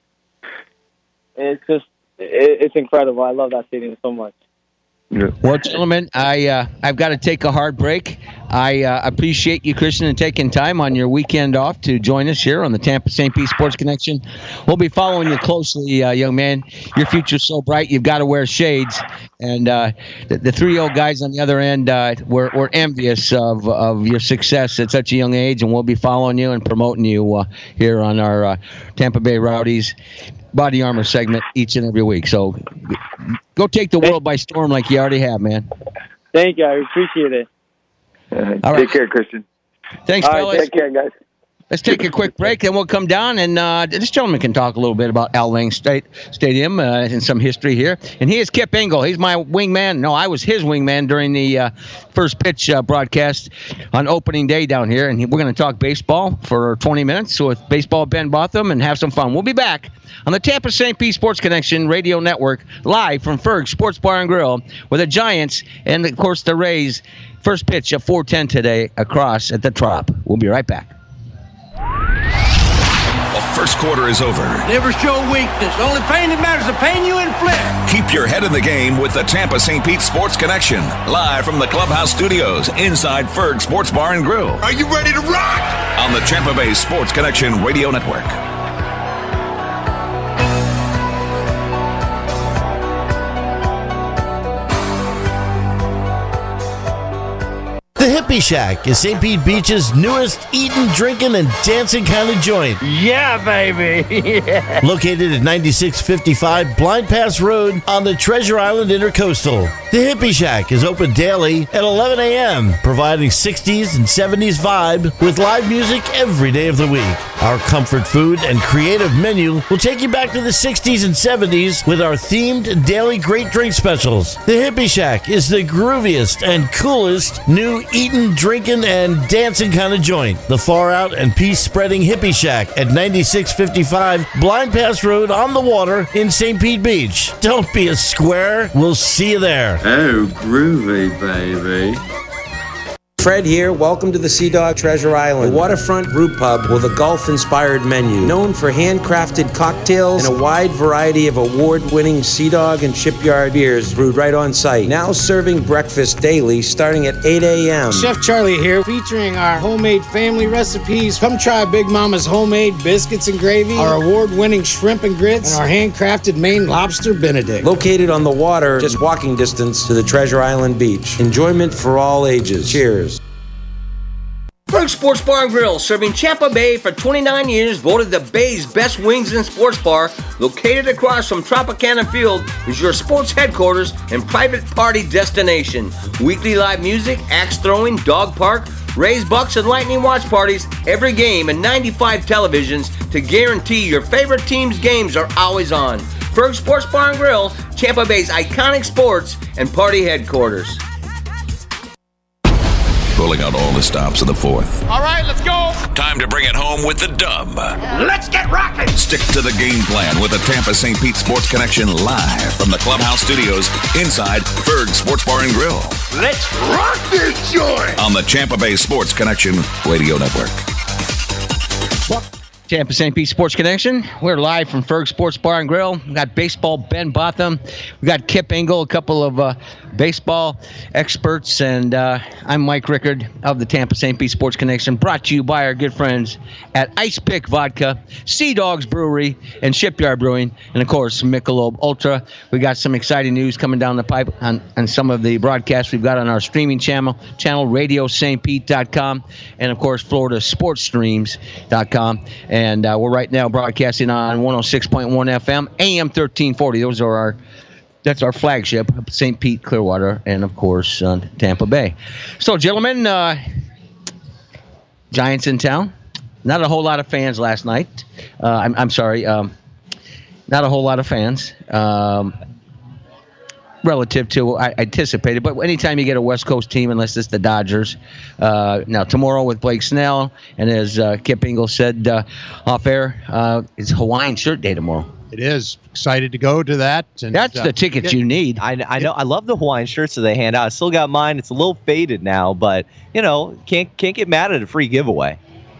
it's just it, it's incredible. I love that stadium so much. Well, gentlemen, I uh, I've got to take a hard break. I uh, appreciate you, Christian, and taking time on your weekend off to join us here on the Tampa Saint Pete Sports Connection. We'll be following you closely, uh, young man. Your future's so bright, you've got to wear shades. And uh, the, the three old guys on the other end, uh, we're, we're envious of of your success at such a young age, and we'll be following you and promoting you uh, here on our uh, Tampa Bay Rowdies Body Armor segment each and every week. So go take the world by storm like you already have, man. Thank you. I appreciate it. Uh, All take right. care, Christian. Thanks, All right, fellas. Take care, guys. Let's take a quick break, and we'll come down, and uh, this gentleman can talk a little bit about Al Lang State Stadium uh, and some history here. And he is Kip Engel. He's my wingman. No, I was his wingman during the uh, first pitch uh, broadcast on opening day down here, and he, we're going to talk baseball for twenty minutes with Baseball Ben Botham and have some fun. We'll be back on the Tampa Saint Pete Sports Connection Radio Network, live from Ferg Sports Bar and Grill, with the Giants and, of course, the Rays. First pitch at four ten today across at the Trop. We'll be right back. The first quarter is over. Never show weakness. The only pain that matters is the pain you inflict. Keep your head in the game with the Tampa Saint Pete Sports Connection, live from the Clubhouse Studios inside Ferg Sports Bar and Grill. Are you ready to rock? On the Tampa Bay Sports Connection Radio Network. The Hippie Shack is Saint Pete Beach's newest eating, drinking, and dancing kind of joint. Yeah, baby. Yeah. Located at ninety-six fifty-five Blind Pass Road on the Treasure Island Intercoastal. The Hippie Shack is open daily at eleven a.m., providing sixties and seventies vibe with live music every day of the week. Our comfort food and creative menu will take you back to the sixties and seventies with our themed daily great drink specials. The Hippie Shack is the grooviest and coolest new eating, drinking, and dancing kind of joint. The far out and peace-spreading Hippie Shack at ninety-six fifty-five Blind Pass Road on the water in Saint Pete Beach. Don't be a square. We'll see you there. Oh, groovy, baby. Fred here. Welcome to the Sea Dog Treasure Island, a waterfront brew pub with a golf-inspired menu. Known for handcrafted cocktails and a wide variety of award-winning Sea Dog and Shipyard beers brewed right on site. Now serving breakfast daily starting at eight a.m. Chef Charlie here, featuring our homemade family recipes. Come try Big Mama's homemade biscuits and gravy, our award-winning shrimp and grits, and our handcrafted Maine lobster Benedict. Located on the water, just walking distance to the Treasure Island Beach. Enjoyment for all ages. Cheers. Ferg Sports Bar and Grill, serving Champa Bay for twenty-nine years, voted the Bay's best wings and sports bar, located across from Tropicana Field, is your sports headquarters and private party destination. Weekly live music, axe throwing, dog park, raised bucks and lightning watch parties, every game, and ninety-five televisions to guarantee your favorite team's games are always on. Ferg Sports Bar and Grill, Champa Bay's iconic sports and party headquarters. Pulling out all the stops in the fourth. All right, let's go. Time to bring it home with the dub. Let's get rocking. Stick to the game plan with the Tampa Saint Pete Sports Connection live from the Clubhouse Studios inside Ferg Sports Bar and Grill. Let's rock this joint on the Tampa Bay Sports Connection Radio Network. Tampa Saint Pete Sports Connection. We're live from Ferg Sports Bar and Grill. We got baseball Ben Botham. We got Kip Engel, a couple of uh, baseball experts, and uh, I'm Mike Rickard of the Tampa Saint Pete Sports Connection, brought to you by our good friends at Ice Pick Vodka, Sea Dogs Brewery, and Shipyard Brewing, and of course Michelob Ultra. We got some exciting news coming down the pipe on, on some of the broadcasts we've got on our streaming channel, channel radio st pete dot com, and of course Florida Sports Streams dot com. And uh, we're right now broadcasting on one oh six point one F M, A M thirteen forty. Those are our, that's our flagship, Saint Pete, Clearwater, and of course uh, Tampa Bay. So, gentlemen, uh, Giants in town. Not a whole lot of fans last night. Uh, I'm, I'm sorry, um, not a whole lot of fans. Um, relative to what I anticipated, but anytime you get a West Coast team, unless it's the Dodgers, uh, now tomorrow with Blake Snell, and as uh, Kip Engel said uh, off air, uh, it's Hawaiian Shirt Day tomorrow. It is. Excited to go to that. And, That's uh, the tickets yeah, you need. I, I know. I love the Hawaiian shirts that they hand out. I still got mine. It's a little faded now, but you know, can't can't get mad at a free giveaway.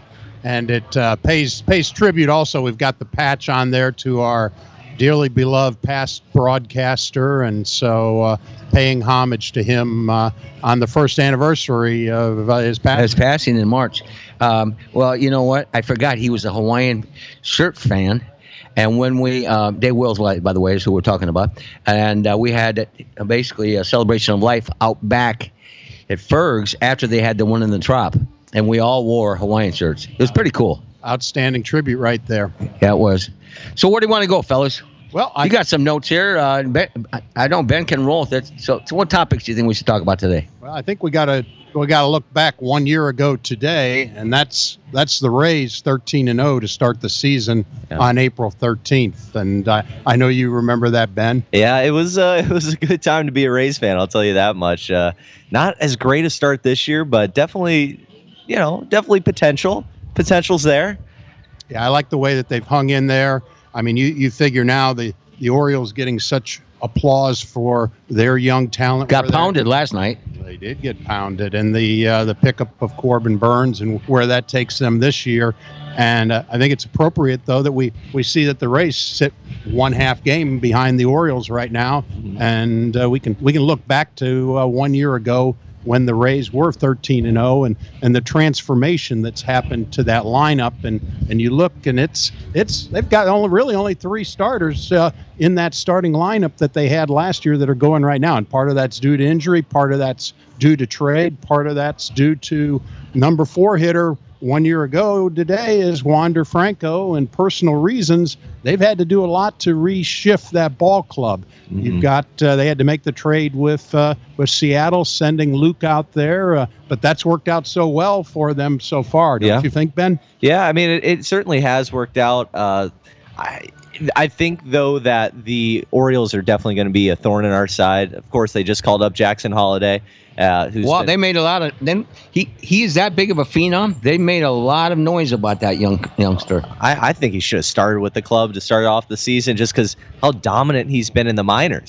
And it uh, pays pays tribute. Also, we've got the patch on there to our dearly beloved past broadcaster, and so uh, paying homage to him uh, on the first anniversary of uh, his passing. His passing in March. Um, well, you know what? I forgot he was a Hawaiian shirt fan. And when we, uh, Dave Wills, by the way, is who we're talking about, and uh, we had uh, basically a celebration of life out back at Ferg's after they had the one in the Trop, and we all wore Hawaiian shirts. It was pretty cool. Outstanding tribute right there. Yeah, it was. So where do you want to go, fellas? Well, I, you got some notes here. Uh, ben, I know Ben can roll with it. So, so what topics do you think we should talk about today? Well, I think we got to we got to look back one year ago today, and that's that's the Rays thirteen and oh to start the season yeah. on April thirteenth. And I I know you remember that, Ben. Yeah, it was uh, it was a good time to be a Rays fan. I'll tell you that much. Uh, not as great a start this year, but definitely, you know, definitely potential. Potential's there. Yeah, I like the way that they've hung in there. I mean, you, you figure now the, the Orioles getting such applause for their young talent. Got pounded last night. They did get pounded. And the uh, the pickup of Corbin Burns and where that takes them this year. And uh, I think it's appropriate, though, that we, we see that the Rays sit one half game behind the Orioles right now. Mm-hmm. And uh, we can we can look back to uh, one year ago when the Rays were thirteen and oh, and and the transformation that's happened to that lineup, and and you look and it's it's they've got only really only three starters uh, in that starting lineup that they had last year that are going right now, and part of that's due to injury, part of that's due to trade, part of that's due to number four hitter one year ago today is Wander Franco, and personal reasons they've had to do a lot to reshift that ball club. Mm-hmm. You've got uh, they had to make the trade with uh, with Seattle, sending Luke out there, uh, but that's worked out so well for them so far. Don't yeah. you think, Ben? Yeah, I mean it, it certainly has worked out. Uh, I I think though that the Orioles are definitely going to be a thorn in our side. Of course, they just called up Jackson Holiday. Uh, who's well, been, they made a lot of. Then he he is that big of a phenom. They made a lot of noise about that young youngster. I, I think he should have started with the club to start off the season, just because how dominant he's been in the minors.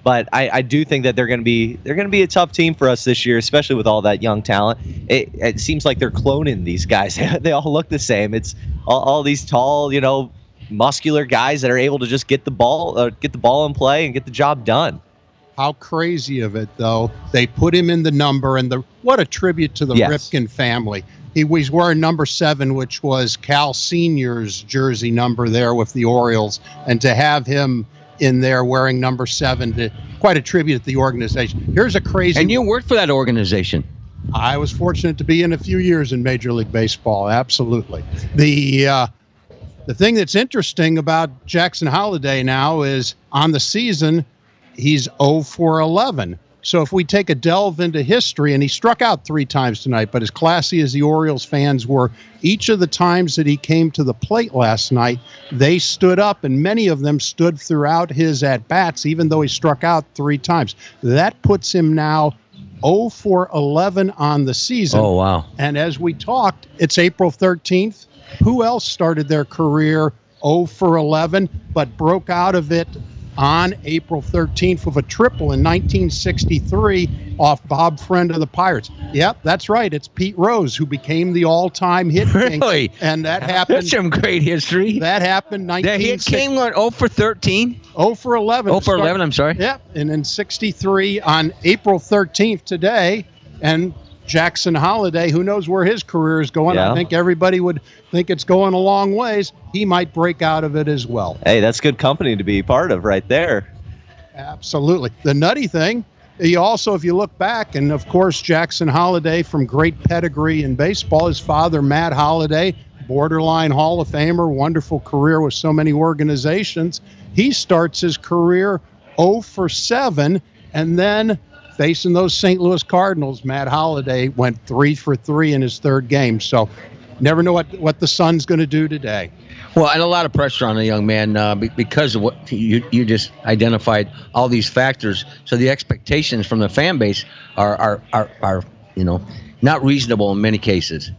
But I, I do think that they're going to be they're going to be a tough team for us this year, especially with all that young talent. It, it seems like they're cloning these guys. They all look the same. It's all, all these tall, you know, muscular guys that are able to just get the ball, uh, get the ball in play, and get the job done. How crazy of it, though. They put him in the number, and the what a tribute to the Yes. Ripken family. He was wearing number seven, which was Cal Senior's jersey number there with the Orioles, and to have him in there wearing number seven, to quite a tribute to the organization. Here's a crazy. And you worked for that organization. I was fortunate to be in a few years in Major League Baseball. Absolutely. The uh, the thing that's interesting about Jackson Holliday now is on the season, he's oh for eleven. So if we take a delve into history, and he struck out three times tonight, but as classy as the Orioles fans were, each of the times that he came to the plate last night, they stood up, and many of them stood throughout his at-bats, even though he struck out three times. That puts him now oh for eleven on the season. Oh, wow. And as we talked, it's April thirteenth. Who else started their career oh for eleven, but broke out of it on April thirteenth with a triple in nineteen sixty-three off Bob Friend of the Pirates? Yep, that's right. It's Pete Rose who became the all-time hit king. Really? And that happened. That's some great history. That happened That hit nineteen sixty. came on oh for thirteen? oh for eleven. oh for eleven, I'm sorry. Yep, and in sixty-three on April thirteenth today, and Jackson Holliday, who knows where his career is going. Yeah. I think everybody would think it's going a long ways. He might break out of it as well. Hey, that's good company to be part of right there. Absolutely. The nutty thing, he also, if you look back, and of course Jackson Holliday from great pedigree in baseball, his father Matt Holliday, borderline Hall of Famer, wonderful career with so many organizations. He starts his career oh for seven, and then facing those Saint Louis Cardinals, Matt Holliday went three for three in his third game. So never know what, what the Sun's going to do today. Well, and a lot of pressure on a young man uh, be- because of what you you just identified, all these factors. So the expectations from the fan base are are are, are you know not reasonable in many cases.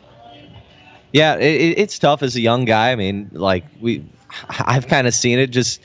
Yeah, it, it's tough as a young guy. I mean, like we, I've kind of seen it. Just,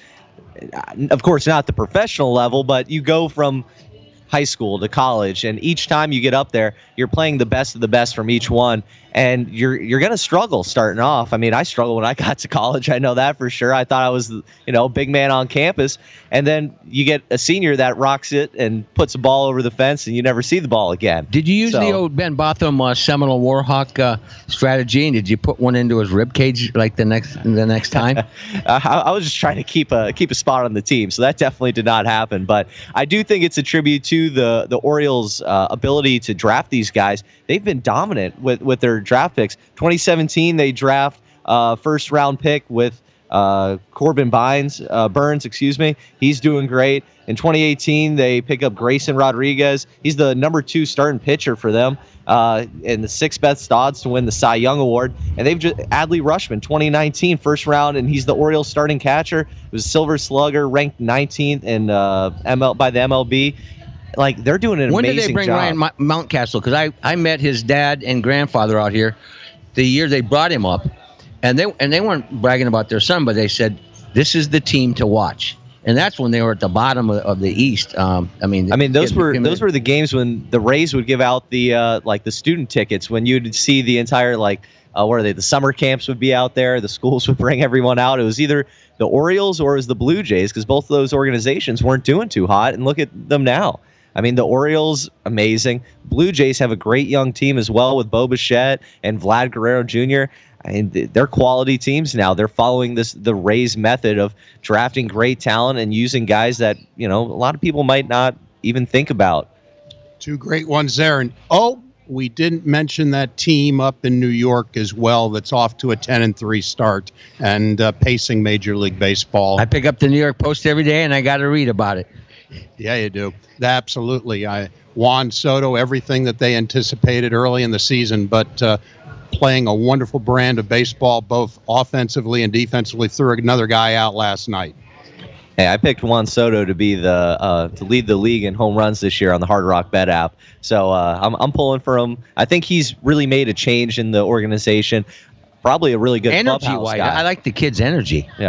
of course, not the professional level, but you go from high school to college, and each time you get up there, you're playing the best of the best from each one, and you're you're gonna struggle starting off. I mean, I struggled when I got to college. I know that for sure. I thought I was, you know, big man on campus, and then you get a senior that rocks it and puts a ball over the fence, and you never see the ball again. Did you use So- the old Ben Botham uh, Seminole Warhawk uh, strategy, and did you put one into his rib cage like the next the next time? Uh, I, I was just trying to keep a keep a spot on the team, so that definitely did not happen. But I do think it's a tribute to the the Orioles' uh, ability to draft these guys. They've been dominant with, with their draft picks. twenty seventeen, they draft uh, first round pick with uh, Corbin Burns. Uh, Burns, excuse me. He's doing great. In twenty eighteen, they pick up Grayson Rodriguez. He's the number two starting pitcher for them, uh, and the sixth best odds to win the Cy Young Award. And they've just Adley Rutschman, twenty nineteen, first round, and he's the Orioles starting catcher. It was Silver Slugger, ranked nineteenth in uh, M L by the M L B. Like, they're doing an When amazing did they bring job. Ryan Mo- Mountcastle? Because I, I met his dad and grandfather out here the year they brought him up, and they and they weren't bragging about their son, but they said this is the team to watch. And that's when they were at the bottom of, of the East. Um, I mean, I mean, those kid were became- those were the games when the Rays would give out the uh, like the student tickets. When you'd see the entire like uh, what are they? The summer camps would be out there. The schools would bring everyone out. It was either the Orioles or it was the Blue Jays, because both of those organizations weren't doing too hot. And look at them now. I mean, the Orioles, amazing. Blue Jays have a great young team as well with Bo Bichette and Vlad Guerrero Junior I mean, they're quality teams now. They're following this the Rays method of drafting great talent and using guys that, you know, a lot of people might not even think about. Two great ones there. And, oh, we didn't mention that team up in New York as well that's off to a ten and three start and uh, pacing Major League Baseball. I pick up the New York Post every day, and I got to read about it. Yeah, you do. Absolutely. I, Juan Soto, everything that they anticipated early in the season, but uh, playing a wonderful brand of baseball, both offensively and defensively, threw another guy out last night. Hey, I picked Juan Soto to be the uh, to lead the league in home runs this year on the Hard Rock Bet app. So uh, I'm I'm pulling for him. I think he's really made a change in the organization. Probably a really good Energy clubhouse wise, guy. I like the kid's energy. Yeah.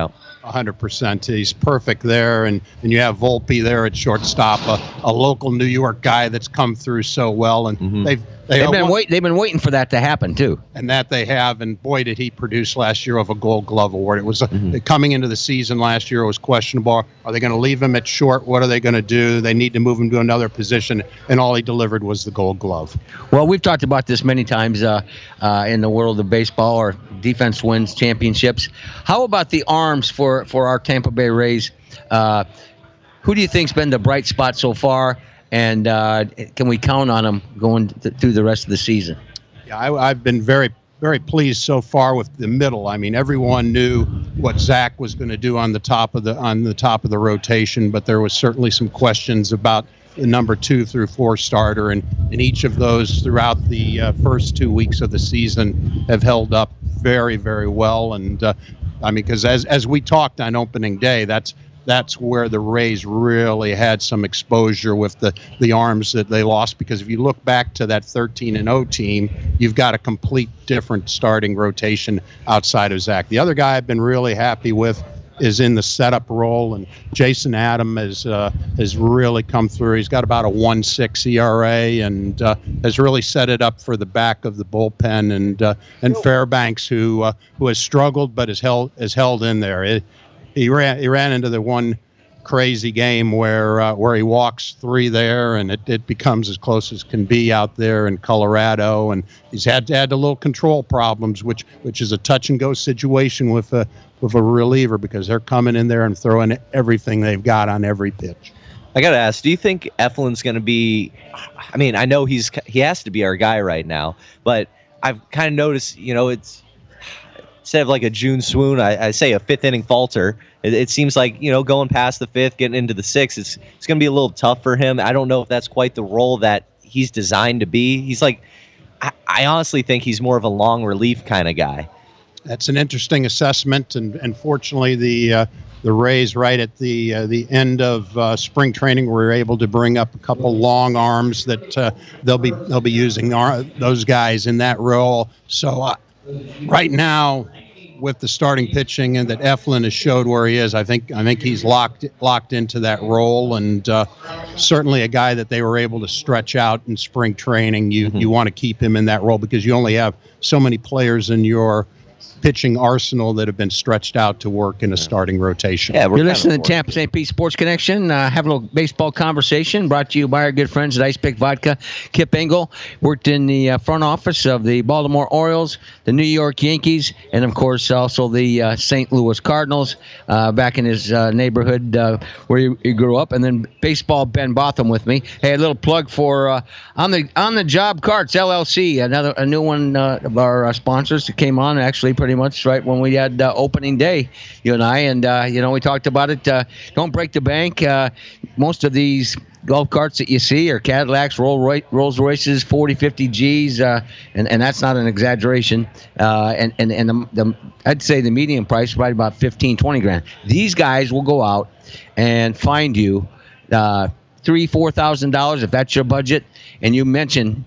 one hundred percent. He's perfect there, and, and you have Volpe there at shortstop, a, a local New York guy that's come through so well, and Mm-hmm. they've they They've are been one- wait. They've been waiting for that to happen too. and that they have, and boy, did he produce last year of a Gold Glove award. It was uh, coming into the season last year. It was questionable. Are they going to leave him at short? What are they going to do? They need to move him to another position, and all he delivered was the Gold Glove. Well, we've talked about this many times uh, uh, in the world of baseball, or defense wins championships. How about the arms for, for our Tampa Bay Rays? Uh, who do you think's been the bright spot so far, and uh, can we count on them going th- through the rest of the season? Yeah, I, I've been very, very pleased so far with the middle. I mean, everyone knew what Zach was going to do on the top of the on the top of the rotation, but there was certainly some questions about the number two through four starter, and, and each of those throughout the uh, first two weeks of the season have held up very, very well. And uh, I mean, because as as we talked on opening day, that's that's where the Rays really had some exposure with the, the arms that they lost. Because if you look back to that thirteen and oh team, you've got a complete different starting rotation outside of Zach. The other guy I've been really happy with is in the setup role, and Jason Adam has uh, has really come through. He's got about a one point six E R A, and uh, has really set it up for the back of the bullpen. And uh, and Fairbanks, who uh, who has struggled but has held has held in there. It, he ran he ran into the one crazy game where uh, where he walks three there, and it, it becomes as close as can be out there in Colorado. And he's had had a little control problems, which which is a touch and go situation with a with a reliever, because they're coming in there and throwing everything they've got on every pitch. I got to ask, do you think Eflin's going to be, I mean, I know he's he has to be our guy right now, but I've kind of noticed, you know, it's instead of like a June swoon, I, I say a fifth inning falter. It, it seems like, you know, going past the fifth, getting into the sixth, it's, it's going to be a little tough for him. I don't know if that's quite the role that he's designed to be. He's like, I, I honestly think he's more of a long relief kind of guy. That's an interesting assessment, and, and fortunately, the uh, the Rays right at the uh, the end of uh, spring training were able to bring up a couple long arms that uh, they'll be they'll be using our, those guys in that role. So uh, right now, with the starting pitching and that Eflin has showed where he is, I think I think he's locked locked into that role, and uh, certainly a guy that they were able to stretch out in spring training. You mm-hmm. you want to keep him in that role because you only have so many players in your pitching arsenal that have been stretched out to work in a starting rotation. Yeah, you're listening to Tampa Saint Pete Sports Connection. Uh, having a little baseball conversation brought to you by our good friends at Ice Pick Vodka. Kip Engel worked in the uh, front office of the Baltimore Orioles, the New York Yankees, and of course also the uh, Saint Louis Cardinals uh, back in his uh, neighborhood uh, where he, he grew up. And then baseball, Ben Botham with me. Hey, a little plug for uh, on the on the Job Carts L L C, another a new one uh, of our uh, sponsors that came on actually pretty much right when we had uh, opening day, you and I, and uh, you know we talked about it. Uh, don't break the bank. Uh, most of these golf carts that you see are Cadillacs, Rolls Royces, forty, fifty Gs, uh, and and that's not an exaggeration. Uh, and and and the, the I'd say the median price is right about fifteen, twenty grand. These guys will go out and find you uh, three, four thousand dollars if that's your budget. And you mentioned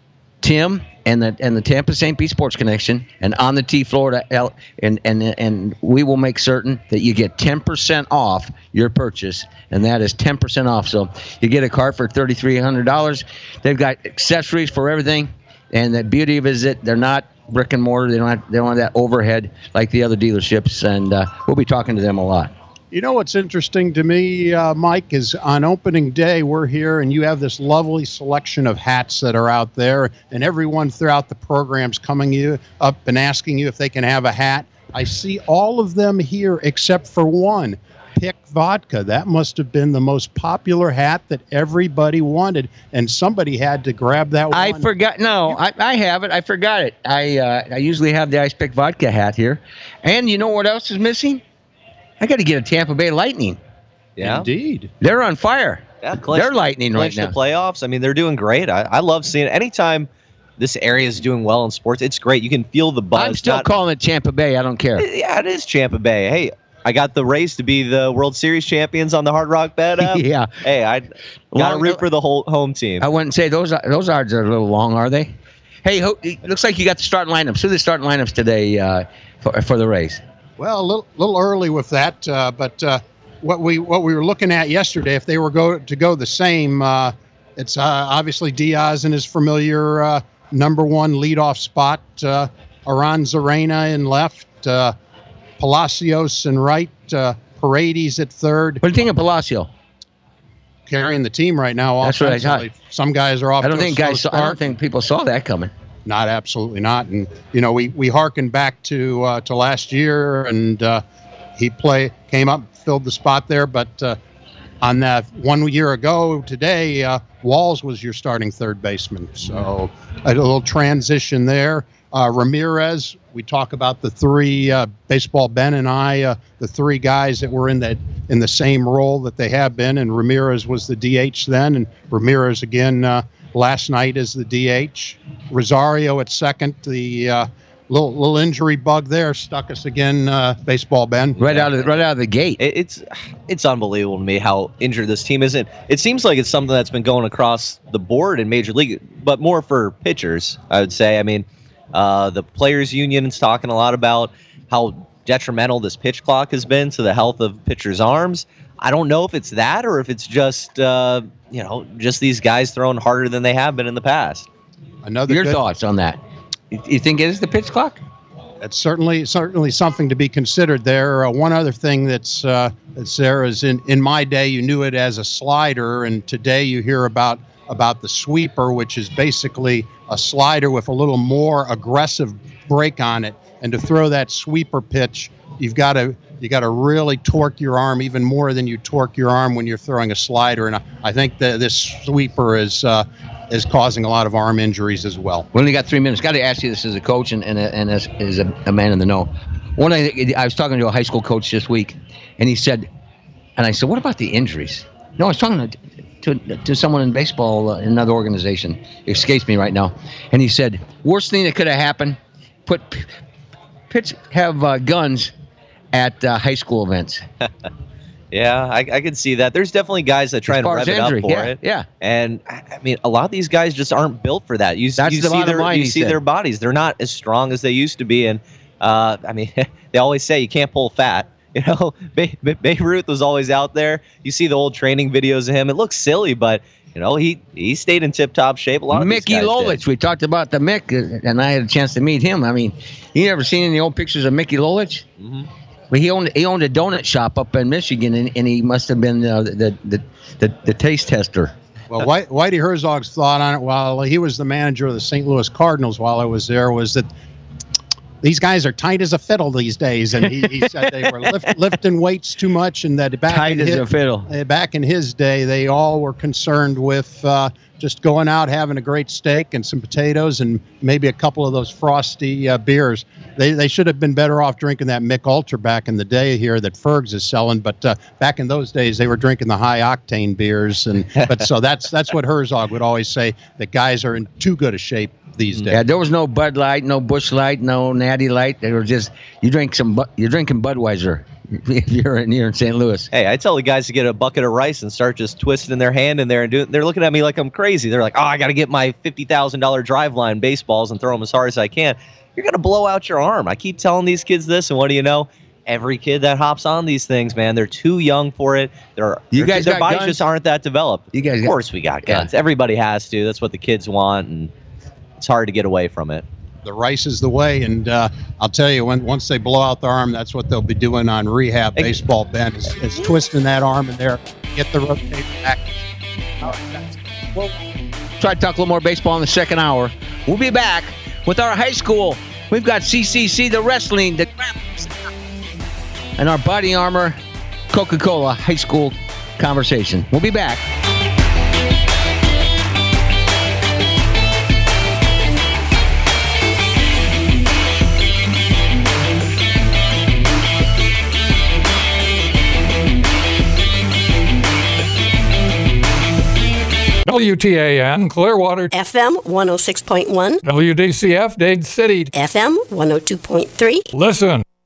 Tim and the and the Tampa Saint Pete Sports Connection and On the Tee Florida, and and and we will make certain that you get ten percent off your purchase, and that is ten percent off. So you get a cart for thirty-three hundred dollars. They've got accessories for everything, and the beauty of it is that they're not brick and mortar. They don't have, they don't have that overhead like the other dealerships, and uh, we'll be talking to them a lot. You know what's interesting to me, uh, Mike, is on opening day, we're here and you have this lovely selection of hats that are out there, and everyone throughout the program's coming you up and asking you if they can have a hat. I see all of them here except for one, Pick Vodka. That must have been the most popular hat that everybody wanted, and somebody had to grab that one. I forgot. No, I, I have it. I forgot it. I uh, I usually have the Ice Pick Vodka hat here. And you know what else is missing? I got to get a Tampa Bay Lightning. Yeah, indeed. They're on fire. Yeah, clinch, they're lightning right now. The playoffs. I mean, they're doing great. I, I love seeing it. Anytime this area is doing well in sports, it's great. You can feel the buzz. I'm still Not, calling it Tampa Bay. I don't care. Yeah, it is Tampa Bay. Hey, I got the Rays to be the World Series champions on the Hard Rock Bet app. Yeah. Hey, I got to root for the whole home team. I wouldn't say those those odds are a little long, are they? Hey, ho, it looks like you got the starting lineups. Who are the starting lineups today uh, for for the Rays? Well, a little, little early with that, uh, but uh, what we what we were looking at yesterday, if they were go to go the same, uh, it's uh, obviously Diaz in his familiar uh, number one leadoff spot, uh, Aranzarena in left, uh, Palacios in right, uh, Paredes at third. What do you think of Palacio? Carrying the team right now. That's what I thought. Some guys are off. I don't to think a slow guys. Saw, I start. don't think people saw that coming. Not absolutely not, and you know we we hearken back to uh, to last year, and uh, he play came up, filled the spot there, but uh, on that one year ago today, uh, Walls was your starting third baseman, so a little transition there. Uh, Ramirez, we talk about the three uh, baseball Ben and I, uh, the three guys that were in that in the same role that they have been, and Ramirez was the D H then, and Ramirez again. Uh, Last night is the D H. Rosario at second. The uh, little little injury bug there stuck us again. Uh, baseball, Ben. Right out of right out of the gate. It, it's it's unbelievable to me how injured this team isn't. It seems like it's something that's been going across the board in Major League, but more for pitchers, I would say. I mean, uh, the players' union is talking a lot about how detrimental this pitch clock has been to the health of pitchers' arms. I don't know if it's that or if it's just uh, you know just these guys throwing harder than they have been in the past. Another Your good, thoughts on that? You, you think it is the pitch clock? It's certainly certainly something to be considered there. Uh, one other thing that's uh, that's there is in in my day you knew it as a slider, and today you hear about about the sweeper, which is basically a slider with a little more aggressive break on it. And to throw that sweeper pitch, you've got to you got to really torque your arm even more than you torque your arm when you're throwing a slider. And I, I think that this sweeper is uh, is causing a lot of arm injuries as well. We only got three minutes. Got to ask you this as a coach and and, a, and as, as a, a man in the know. One, I, I was talking to a high school coach this week, and he said, and I said, what about the injuries? No, I was talking to to, to someone in baseball uh, in another organization. It escapes me right now. And he said, worst thing that could have happened, put pitch have uh, guns at uh, high school events. Yeah, I, I can see that. There's definitely guys that try and rev it up for yeah, it. Yeah, and I mean, a lot of these guys just aren't built for that. You, That's you the see their line, you see said. their bodies; they're not as strong as they used to be. And uh, I mean, they always say you can't pull fat. You know, Babe, Babe Ruth was always out there. You see the old training videos of him. It looks silly, but you know, he he stayed in tip-top shape. A lot of Mickey these guys Lolich. did. We talked about the Mick, uh, and I had a chance to meet him. I mean, you never seen any old pictures of Mickey Lolich? Mm-hmm. Well, he owned he owned a donut shop up in Michigan, and, and he must have been uh, the, the the the taste tester. Well, White, Whitey Herzog's thought on it while he was the manager of the Saint Louis Cardinals while I was there was that these guys are tight as a fiddle these days, and he, he said they were lift, lifting weights too much, and that back Tight in as his, a fiddle. uh, back in his day, they all were concerned with uh, just going out, having a great steak and some potatoes, and maybe a couple of those frosty uh, beers. They they should have been better off drinking that Mick Ultra back in the day here that Fergs is selling, but uh, back in those days they were drinking the high octane beers, and but so that's that's what Herzog would always say, that guys are in too good a shape these days. Yeah, there was no Bud Light, no Busch Light, no Natty Light. They were just you drink some. Bu- you're drinking Budweiser if you're in here in Saint Louis. Hey, I tell the guys to get a bucket of rice and start just twisting their hand in there and do. They're looking at me like I'm crazy. They're like, "Oh, I got to get my fifty thousand dollar driveline baseballs and throw them as hard as I can." You're gonna blow out your arm. I keep telling these kids this, and what do you know? Every kid that hops on these things, man, they're too young for it. They're You their, guys their got bodies guns? just aren't that developed. You guys, of got, course, we got guns. Yeah. Everybody has to. That's what the kids want, and it's hard to get away from it. The rice is the way, and uh, I'll tell you, when once they blow out their arm, that's what they'll be doing on rehab baseball, Ben, is, is twisting that arm in there, get the rotator back. All right, guys. Well, try to talk a little more baseball in the second hour. We'll be back with our high school. We've got C C C, the wrestling, the and our body armor, Coca-Cola high school conversation. We'll be back. W T A N, Clearwater. F M one oh six point one. W D C F, Dade City. F M one oh two point three. Listen.